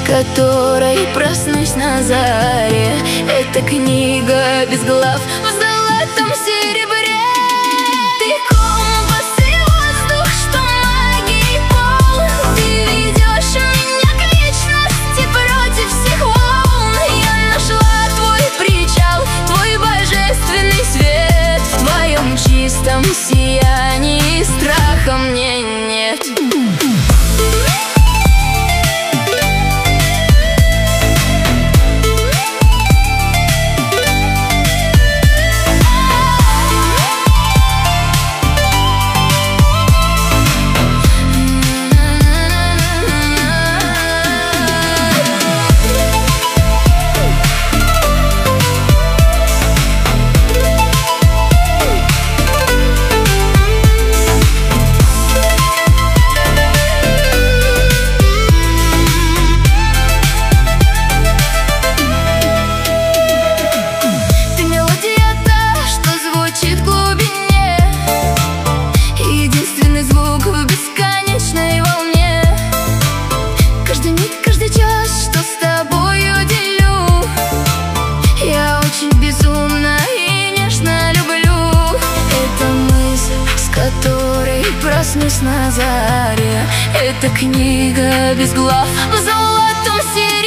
которой проснусь на заре. Это книга без глав в золотом серебре. Ты компас и воздух, что магией полон. Ты ведешь меня к вечности против всех волн. Я нашла твой причал, твой божественный свет. В твоем чистом сиянии страха мне нет. Проснусь на заре. Это книга без глав в золотом серебре.